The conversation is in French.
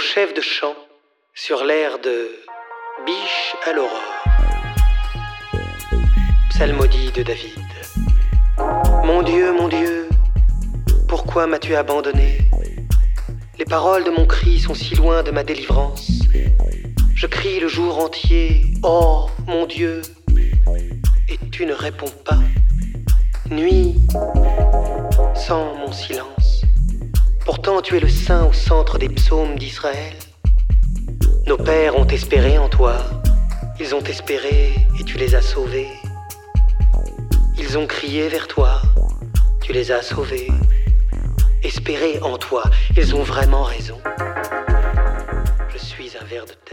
chef de chant sur l'air de Biche à l'aurore. Psalmodie de David. Mon Dieu, pourquoi m'as-tu abandonné? Les paroles de mon cri sont si loin de ma délivrance. Je crie le jour entier, oh mon Dieu, et tu ne réponds pas. Nuit, sans mon silence. Pourtant tu es le saint au centre des psaumes d'Israël. Nos pères ont espéré en toi. Ils ont espéré et tu les as sauvés. Ils ont crié vers toi, tu les as sauvés. Espérer en toi, ils ont vraiment raison. Je suis un ver de terre.